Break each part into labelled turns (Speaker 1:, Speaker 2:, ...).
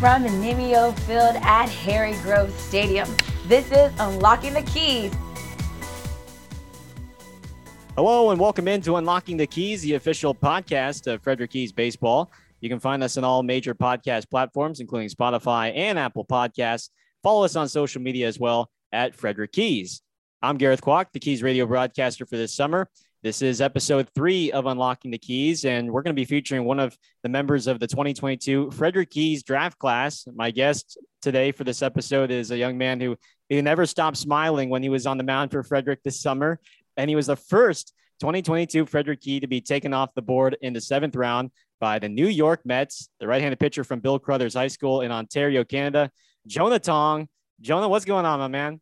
Speaker 1: from Nimio Field at Harry Grove Stadium. This is Unlocking the Keys.
Speaker 2: Hello and welcome into Unlocking the Keys, the official podcast of Frederick Keys Baseball. You can find us on all major podcast platforms, including Spotify and Apple Podcasts. Follow us on social media as well at Frederick Keys. I'm Gareth Kwok, the Keys radio broadcaster for this summer. This is episode 3 of Unlocking the Keys, and we're going to be featuring one of the members of the 2022 Frederick Keys draft class. My guest today for this episode is a young man who never stopped smiling when he was on the mound for Frederick this summer, and he was the first 2022 Frederick Key to be taken off the board in the 7th round by the New York Mets, the right-handed pitcher from Bill Crothers High School in Ontario, Canada, Jonah Tong. Jonah, what's going on, my man?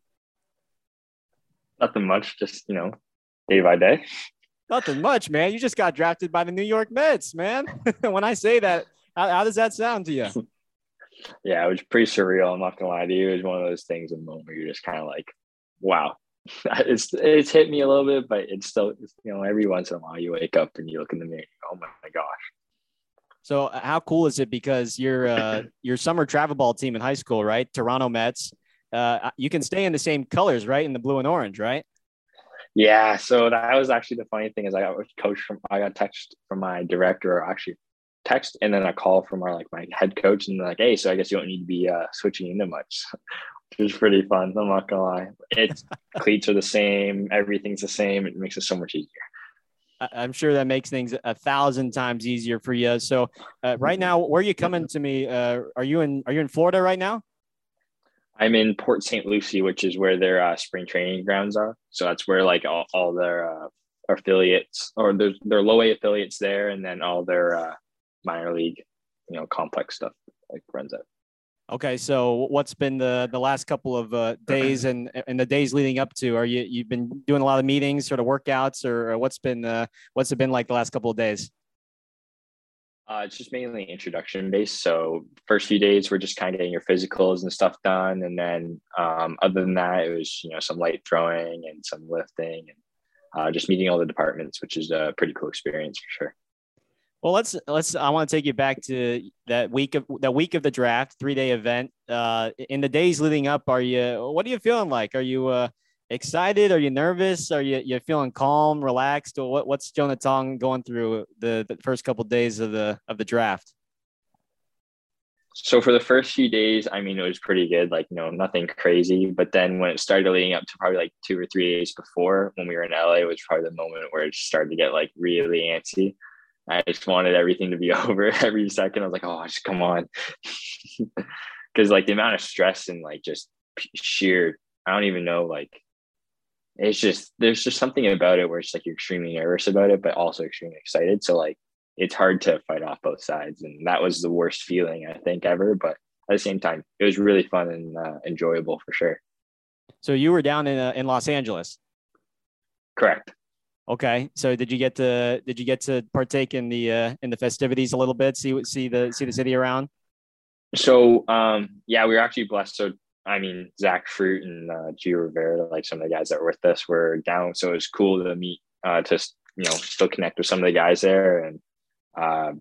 Speaker 3: Nothing much, just, day by day.
Speaker 2: Nothing much, man. You just got drafted by the New York Mets, man. When I say that, how does that sound to you?
Speaker 3: Yeah, it was pretty surreal. I'm not going to lie to you. It was one of those things in the moment where you're just kind of like, wow. It's hit me a little bit, but it's still, every once in a while you wake up and you look in the mirror and you go, oh my gosh.
Speaker 2: So how cool is it? Because your summer travel ball team in high school, right? Toronto Mets. You can stay in the same colors, right? In the blue and orange, right?
Speaker 3: Yeah. So that was actually the funny thing is I got text from my director, or actually text, and then a call from my head coach, and they're like, hey, so I guess you don't need to be switching into much, which was pretty fun. I'm not gonna lie. It's cleats are the same. Everything's the same. It makes it so much easier.
Speaker 2: I'm sure that makes things 1,000 times easier for you. So right now, where are you coming to me? Are you in Florida right now?
Speaker 3: I'm in Port St. Lucie, which is where their spring training grounds are. So that's where all their affiliates, or their low A affiliates there, and then all their minor league, complex stuff runs out.
Speaker 2: Okay, so what's been the last couple of days and the days leading up to? You've been doing a lot of meetings, sort of workouts, or what's it been like the last couple of days?
Speaker 3: It's just mainly introduction based. So first few days we're just kind of getting your physicals and stuff done, and then other than that, it was some light throwing and some lifting and just meeting all the departments, which is a pretty cool experience for sure.
Speaker 2: Well, I want to take you back to that week of the draft, 3-day event. In the days leading up, what are you feeling like? Are you excited? Are you nervous? Are you feeling calm, relaxed? Or what's Jonah Tong going through the first couple of days of the draft?
Speaker 3: So for the first few days, it was pretty good, nothing crazy. But then when it started leading up to probably 2 or 3 days before, when we were in LA, it was probably the moment where it started to get really antsy. I just wanted everything to be over every second. I was like, oh, just come on. Because the amount of stress and just sheer, I don't even know, it's just, there's just something about it where it's you're extremely nervous about it, but also extremely excited. So it's hard to fight off both sides. And that was the worst feeling I think ever. But at the same time, it was really fun and enjoyable for sure.
Speaker 2: So you were down in Los Angeles?
Speaker 3: Correct.
Speaker 2: Okay. So did you get to partake in the festivities a little bit? See the city around? So
Speaker 3: yeah, we were actually blessed. So Zach Fruit and Gio Rivera, some of the guys that were with us, were down. So it was cool to meet, to still connect with some of the guys there. And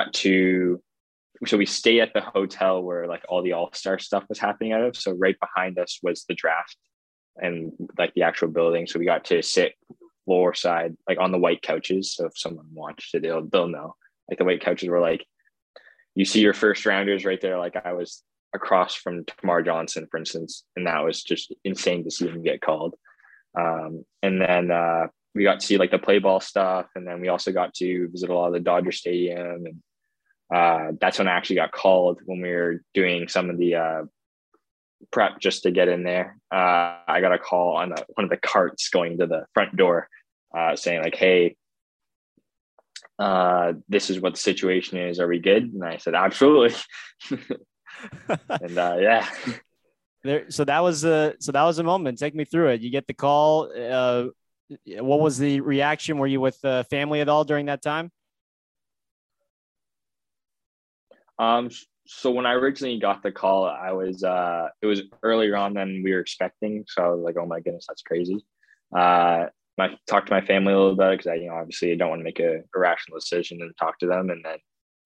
Speaker 3: we stayed at the hotel where all the all-star stuff was happening out of. So right behind us was the draft and the actual building. So we got to sit floor side, on the white couches. So if someone watched it, they'll know. The white couches were you see your first rounders right there. I was across from Tamar Johnson, for instance, and that was just insane to see him get called. And then we got to see the play ball stuff, and then we also got to visit a lot of the Dodger Stadium, and that's when I actually got called when we were doing some of the prep just to get in there. I got a call on one of the carts going to the front door, saying hey, this is what the situation is. Are we good? And I said, absolutely. And yeah.
Speaker 2: So that was a moment. Take me through it. You get the call. What was the reaction? Were you with family at all during that time?
Speaker 3: So when I originally got the call, it was earlier on than we were expecting. So I was like, oh my goodness, that's crazy. I talked to my family a little bit because I obviously don't want to make a irrational decision and talk to them. And then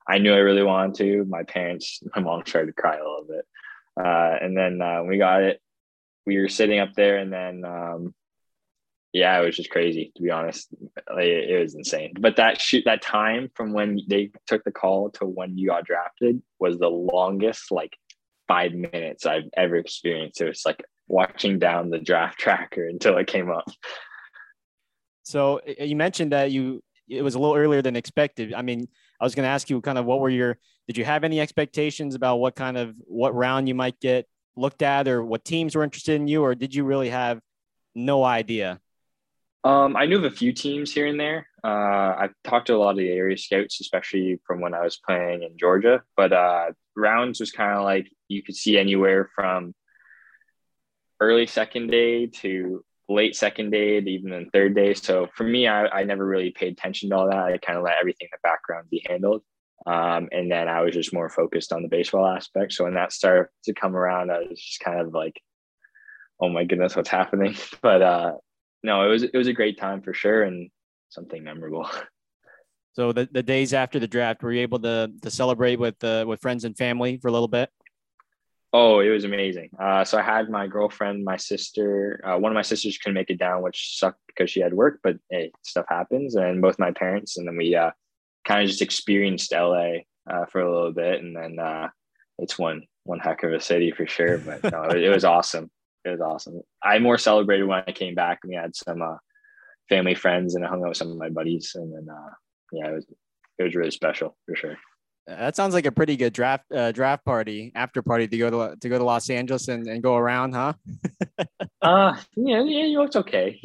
Speaker 3: I knew I really wanted to. My mom started to cry a little bit. And then we got it. We were sitting up there, and then yeah, it was just crazy, to be honest. Like, it was insane. But that time from when they took the call to when you got drafted was the longest, like 5 minutes I've ever experienced. It was like watching down the draft tracker until it came up.
Speaker 2: So you mentioned that it was a little earlier than expected. I mean, I was going to ask you kind of did you have any expectations about what round you might get looked at, or what teams were interested in you, or did you really have no idea?
Speaker 3: I knew of a few teams here and there. I've talked to a lot of the area scouts, especially from when I was playing in Georgia. But rounds was kind of like you could see anywhere from early second day to late second day to even the third day. So for me, I never really paid attention to all that. I kind of let everything in the background be handled. And then I was just more focused on the baseball aspect. So when that started to come around, I was just kind of like, oh my goodness, what's happening? But no, it was a great time for sure, and something memorable.
Speaker 2: So the days after the draft, were you able to celebrate with friends and family for a little bit?
Speaker 3: Oh, it was amazing. So I had my girlfriend, my sister. One of my sisters couldn't make it down, which sucked because she had work. But hey, stuff happens. And both my parents, and then we kind of just experienced LA for a little bit, and then it's one heck of a city for sure. But no, it was awesome. It was awesome. I more celebrated when I came back, and we had some family friends, and I hung out with some of my buddies, and then yeah, it was really special for sure.
Speaker 2: That sounds like a pretty good draft party, after party to go to Los Angeles and go around, huh?
Speaker 3: Yeah, it's okay.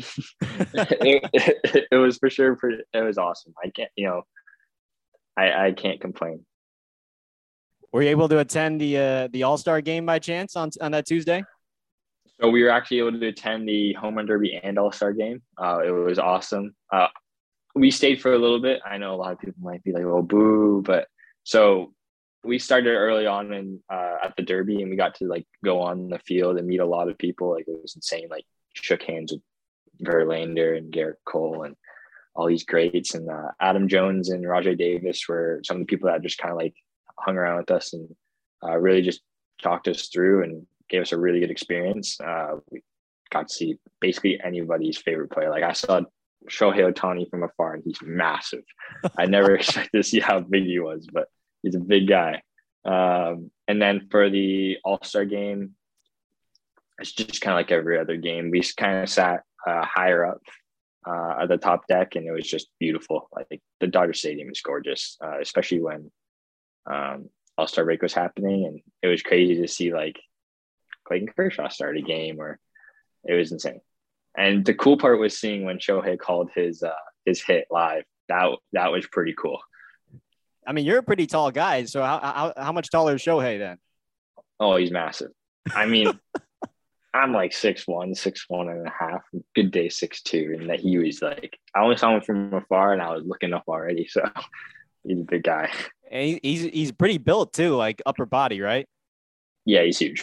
Speaker 3: It was for sure. It was awesome. I can't, I can't complain.
Speaker 2: Were you able to attend the All-Star game by chance on that Tuesday?
Speaker 3: So we were actually able to attend the Home Run Derby and All-Star game. It was awesome. We stayed for a little bit. I know a lot of people might be like, "Oh, boo!" But so we started early on at the Derby, and we got to like go on the field and meet a lot of people. Like, it was insane. Like, shook hands with Verlander and Garrett Cole and all these greats, and Adam Jones and Rajai Davis were some of the people that just kind of like hung around with us and really just talked us through and gave us a really good experience. We got to see basically anybody's favorite player. Like, I saw Shohei Ohtani from afar, and he's massive. I never expected to see how big he was, but he's a big guy. And then for the All-Star game, it's just kind of like every other game. We kind of sat higher up at the top deck, and it was just beautiful. Like, the Dodger Stadium is gorgeous, especially when All-Star break was happening, and it was crazy to see like Clayton Kershaw start a game, where it was insane. And the cool part was seeing when Shohei called his hit live. That was pretty cool.
Speaker 2: I mean, you're a pretty tall guy, so how much taller is Shohei then?
Speaker 3: Oh, he's massive. I mean, I'm like 6'1", 6'1.5", good day 6'2", and that he was like, I only saw him from afar, and I was looking up already. So he's a big guy.
Speaker 2: And he's pretty built too, like upper body, right?
Speaker 3: Yeah, he's huge.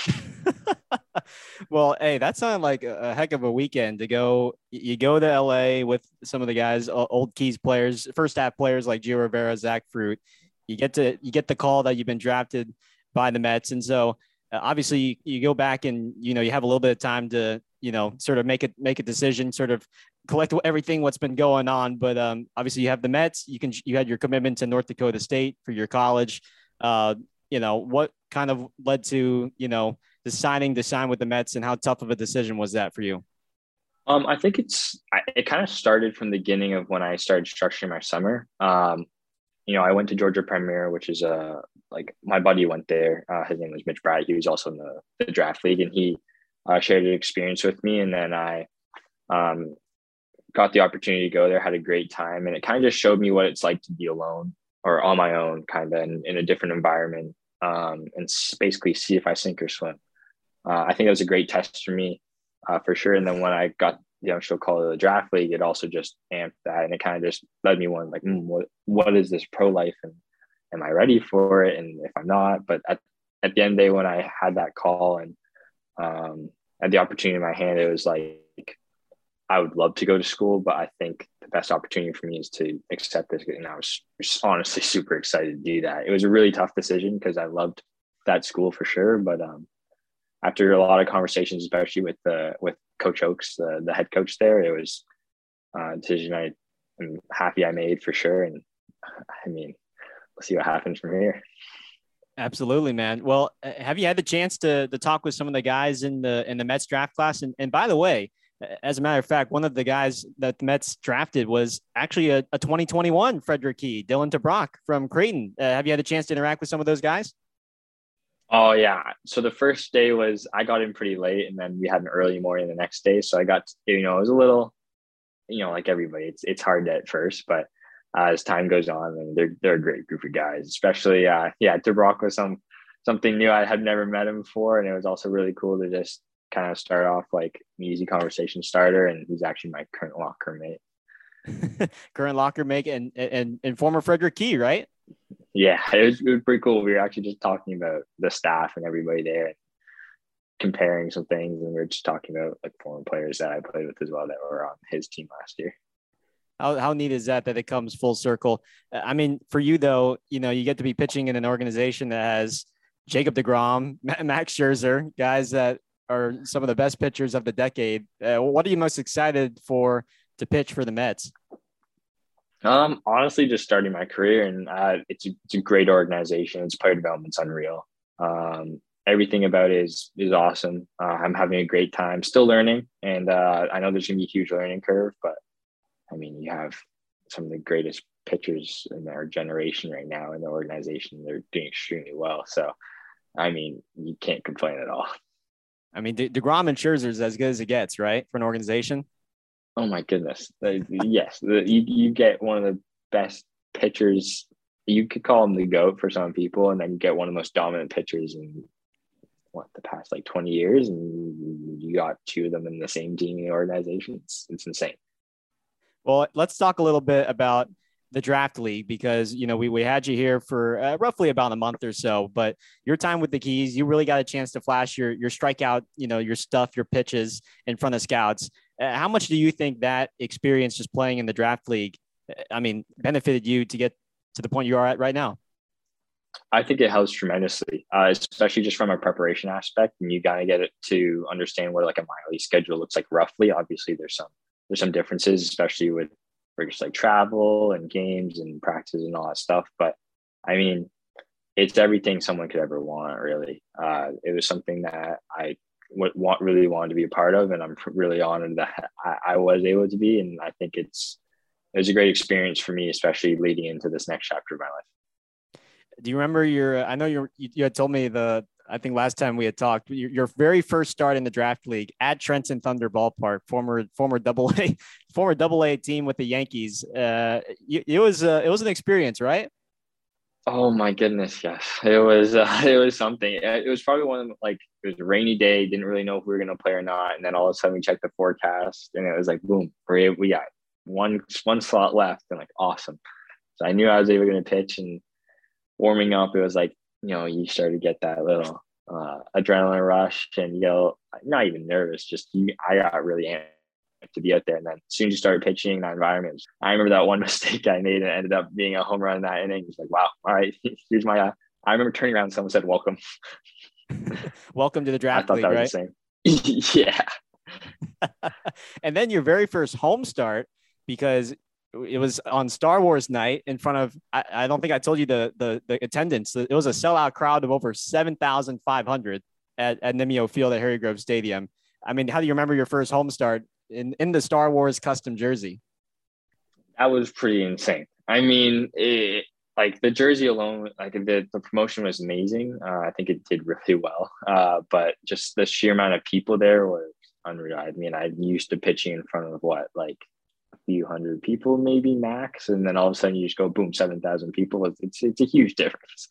Speaker 2: Well, hey, that sounded like a heck of a weekend to go. You go to LA with some of the guys, old Keys players, first half players like Gio Rivera, Zach Fruit. You get the call that you've been drafted by the Mets, and so obviously you go back and you have a little bit of time to sort of make a decision, sort of collect everything what's been going on. But obviously you have the Mets. You had your commitment to North Dakota State for your college. What kind of led to deciding to sign with the Mets, and how tough of a decision was that for you?
Speaker 3: I think it kind of started from the beginning of when I started structuring my summer. I went to Georgia Premier, which is like my buddy went there. His name was Mitch Brad. He was also in the draft league, and he shared an experience with me. And then I got the opportunity to go there, had a great time, and it kind of just showed me what it's like to be alone or on my own, kind of in a different environment, and basically see if I sink or swim. I think that was a great test for me, for sure. And then when I got the actual call to the draft league, it also just amped that, and it kind of just led me one like, what is this pro life, and am I ready for it? And if I'm not, but at the end of the day, when I had that call and had the opportunity in my hand, it was like I would love to go to school, but I think the best opportunity for me is to accept this. And I was honestly super excited to do that. It was a really tough decision because I loved that school for sure. But after a lot of conversations, especially with Coach Oakes, the head coach there, it was a decision I'm happy I made for sure. And I mean, we'll see what happens from here.
Speaker 2: Absolutely, man. Well, have you had the chance to talk with some of the guys in the Mets draft class? And by the way, as a matter of fact, one of the guys that the Mets drafted was actually a 2021 Frederick Key, Dylan DeBrock from Creighton. Have you had a chance to interact with some of those guys?
Speaker 3: Oh yeah. So the first day I got in pretty late, and then we had an early morning the next day. So I got, it was a little, like everybody, it's hard at first, but as time goes on, and they're a great group of guys, especially DeBrock was something new. I had never met him before, and it was also really cool to just kind of start off like an easy conversation starter. And he's actually my current locker mate.
Speaker 2: Current locker mate and former Frederick Key, right?
Speaker 3: Yeah, it was pretty cool. We were actually just talking about the staff and everybody there, and comparing some things, and we were just talking about like former players that I played with as well that were on his team last year.
Speaker 2: How neat is that it comes full circle? I mean, for you though, you get to be pitching in an organization that has Jacob deGrom, Max Scherzer, guys that are some of the best pitchers of the decade. What are you most excited for to pitch for the Mets?
Speaker 3: Honestly, just starting my career, and it's a great organization. Its player development's unreal. Everything about it is awesome. I'm having a great time, still learning, and I know there's gonna be a huge learning curve, but I mean, you have some of the greatest pitchers in our generation right now in the organization. They're doing extremely well. So, I mean, you can't complain at all.
Speaker 2: I mean, DeGrom and Scherzer is as good as it gets, right, for an organization?
Speaker 3: Oh my goodness. Yes, you get one of the best pitchers. You could call him the GOAT for some people, and then you get one of the most dominant pitchers in the past like 20 years, and you got two of them in the same team in the organization. It's insane.
Speaker 2: Well, let's talk a little bit about the draft league, because, we had you here for roughly about a month or so, but your time with the Keys, you really got a chance to flash your strikeout, your stuff, your pitches in front of scouts. How much do you think that experience just playing in the draft league, benefited you to get to the point you are at right now?
Speaker 3: I think it helps tremendously, especially just from a preparation aspect. And you gotta get it to understand what like a minor league schedule looks like roughly. Obviously, there's some differences, especially with just like travel and games and practice and all that stuff. But I mean, it's everything someone could ever want, really. It was something that I really wanted to be a part of, and I'm really honored that I was able to be. And I think it was a great experience for me, especially leading into this next chapter of my life.
Speaker 2: Do you remember I know you had told me I think last time we had talked, your very first start in the draft league at Trenton Thunder Ballpark, former double A team with the Yankees. It was an experience, right?
Speaker 3: Oh my goodness, yes. It was something. It was probably one of them, like, it was a rainy day, didn't really know if we were going to play or not. And then all of a sudden we checked the forecast, and it was like, boom, we got one slot left, and like, awesome. So I knew I was able to pitch, and warming up, it was like, you start to get that little adrenaline rush, and you go, not even nervous, I got really amped to be out there. And then as soon as you started pitching in that environment, I remember that one mistake I made and ended up being a home run in that inning. It's like, wow, all right, here's my I remember turning around and someone said, welcome.
Speaker 2: Welcome to the draft league,
Speaker 3: that
Speaker 2: right?
Speaker 3: Was the same. Yeah.
Speaker 2: And then your very first home start, because it was on Star Wars night in front of, I don't think I told you the attendance. It was a sellout crowd of over 7,500 at Nimio Field at Harry Grove Stadium. I mean, how do you remember your first home start in the Star Wars custom jersey?
Speaker 3: That was pretty insane. I mean, like the jersey alone, I think the promotion was amazing. I think it did really well. But just the sheer amount of people there was unreal. I mean, I'm used to pitching in front of like a few hundred people, maybe max. And then all of a sudden you just go, boom, 7,000 people. It's a huge difference.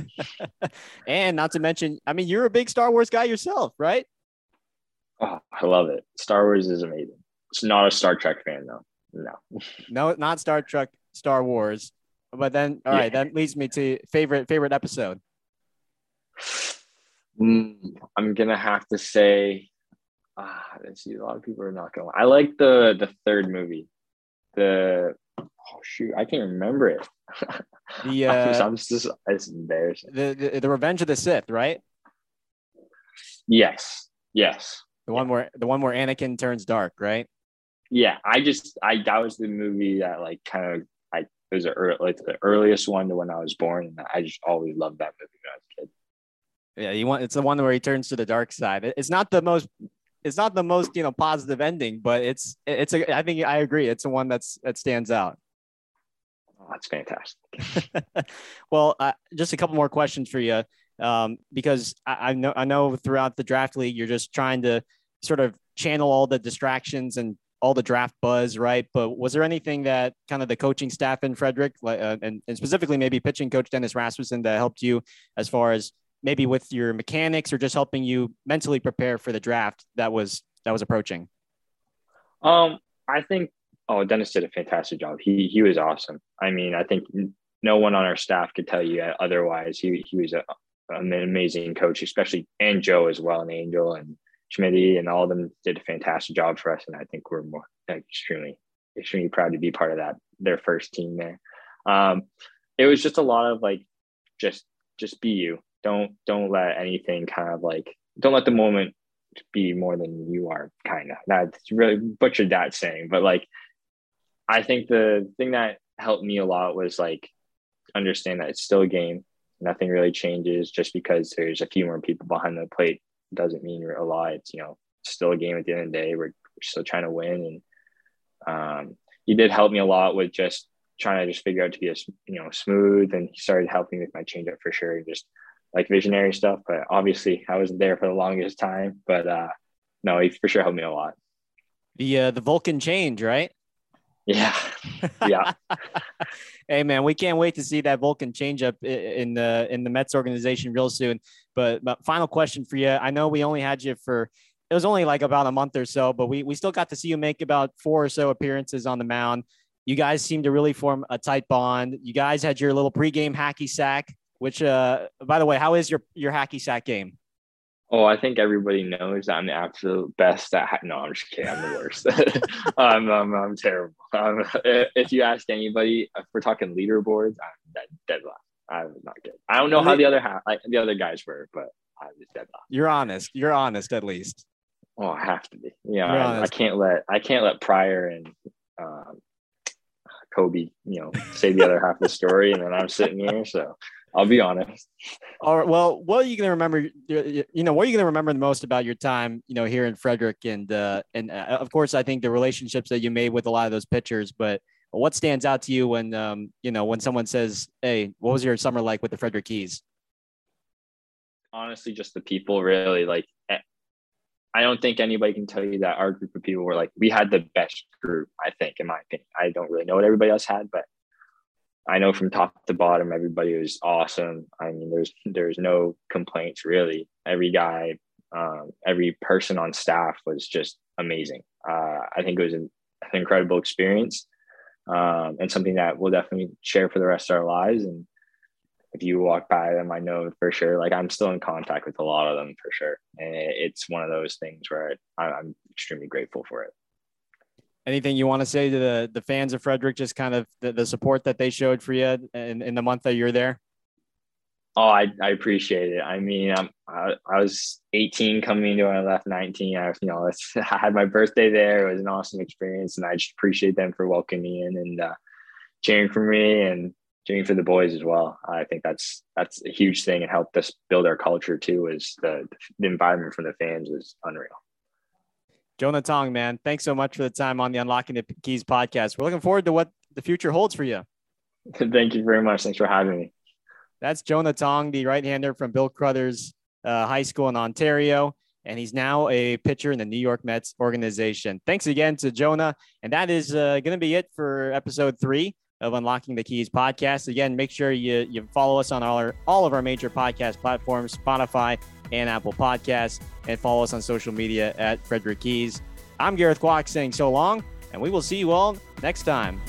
Speaker 2: And not to mention, I mean, you're a big Star Wars guy yourself, right?
Speaker 3: Oh, I love it. Star Wars is amazing. It's not a Star Trek fan, though.
Speaker 2: No, not Star Trek, Star Wars. But then, all right, that leads me to favorite episode.
Speaker 3: I'm going to have to say Let's see. A lot of people are not going. I like the third movie. I can't remember it. It's embarrassing.
Speaker 2: The Revenge of the Sith, right?
Speaker 3: Yes.
Speaker 2: The one where Anakin turns dark, right?
Speaker 3: Yeah, that was the movie that like kind of it was the earliest one to when I was born, and I just always loved that movie when I was a kid.
Speaker 2: Yeah, it's the one where he turns to the dark side. It's not the most positive ending, but I think I agree. It's the one that stands out.
Speaker 3: Oh, that's fantastic.
Speaker 2: Well, just a couple more questions for you, because I know throughout the draft league you're just trying to sort of channel all the distractions and all the draft buzz, right? But was there anything that kind of the coaching staff in Frederick, and specifically maybe pitching coach Dennis Rasmussen, that helped you as far as maybe with your mechanics or just helping you mentally prepare for the draft that was approaching?
Speaker 3: I think Dennis did a fantastic job. He was awesome. I mean, I think no one on our staff could tell you otherwise. He was an amazing coach, and Joe as well, and Angel and Schmitty, and all of them did a fantastic job for us. And I think we're more extremely proud to be part of their first team there. It was just a lot of like, just be you. Don't let anything kind of like, don't let the moment be more than you are, kind of. That's really butchered that saying, but like, I think the thing that helped me a lot was like, understand that it's still a game. Nothing really changes just because there's a few more people behind the plate. Doesn't mean you're a lot. It's, still a game at the end of the day. We're still trying to win. And he did help me a lot with just trying to just figure out to be smooth. And he started helping with my changeup for sure. Just like visionary stuff. But obviously I wasn't there for the longest time, but no, he for sure helped me a lot.
Speaker 2: The Vulcan change, right?
Speaker 3: Yeah. Yeah.
Speaker 2: Hey man, we can't wait to see that Vulcan changeup in the Mets organization real soon. But final question for you. I know we only had you it was only like about a month or so, but we still got to see you make about 4 or so appearances on the mound. You guys seem to really form a tight bond. You guys had your little pregame hacky sack, which by the way, how is your hacky sack game?
Speaker 3: Oh, I think everybody knows that I'm the absolute best at. No, I'm just kidding. I'm the worst. I'm terrible. If you ask anybody, if we're talking leaderboards, I'm dead last. I'm not good. I don't know how the other guys were, but I was dead last.
Speaker 2: You're honest. You're honest, at least.
Speaker 3: Oh, I have to be. Yeah, I can't let Pryor and Kobe, say the other half of the story, and then I'm sitting here. So I'll be honest.
Speaker 2: All right. Well, what are you going to remember? What are you going to remember the most about your time, here in Frederick? And of course, I think the relationships that you made with a lot of those pitchers. But what stands out to you when, when someone says, "Hey, what was your summer like with the Frederick Keys?"
Speaker 3: Honestly, just the people. Really, like, I don't think anybody can tell you that our group of people were like, we had the best group. I think, in my opinion, I don't really know what everybody else had, but I know from top to bottom, everybody was awesome. I mean, there's no complaints really. Every guy, every person on staff was just amazing. I think it was an incredible experience, and something that we'll definitely share for the rest of our lives. And if you walk by them, I know for sure, like I'm still in contact with a lot of them for sure. And it's one of those things where I'm extremely grateful for it.
Speaker 2: Anything you want to say to the fans of Frederick, just kind of the support that they showed for you in the month that you're there?
Speaker 3: Oh, I appreciate it. I mean, I was 18 coming into when I left 19. I had my birthday there. It was an awesome experience, and I just appreciate them for welcoming me in and cheering for me and cheering for the boys as well. I think that's a huge thing and helped us build our culture too. Is the environment from the fans was unreal.
Speaker 2: Jonah Tong, man, thanks so much for the time on the Unlocking the Keys podcast. We're looking forward to what the future holds for you.
Speaker 3: Thank you very much. Thanks for having me.
Speaker 2: That's Jonah Tong, the right-hander from Bill Crothers High School in Ontario, and he's now a pitcher in the New York Mets organization. Thanks again to Jonah, and that is going to be it for episode 3 of Unlocking the Keys podcast. Again, make sure you follow us on all of our major podcast platforms, Spotify and Apple Podcasts, and follow us on social media at Frederick Keys. I'm Gareth Kwok saying so long, and we will see you all next time.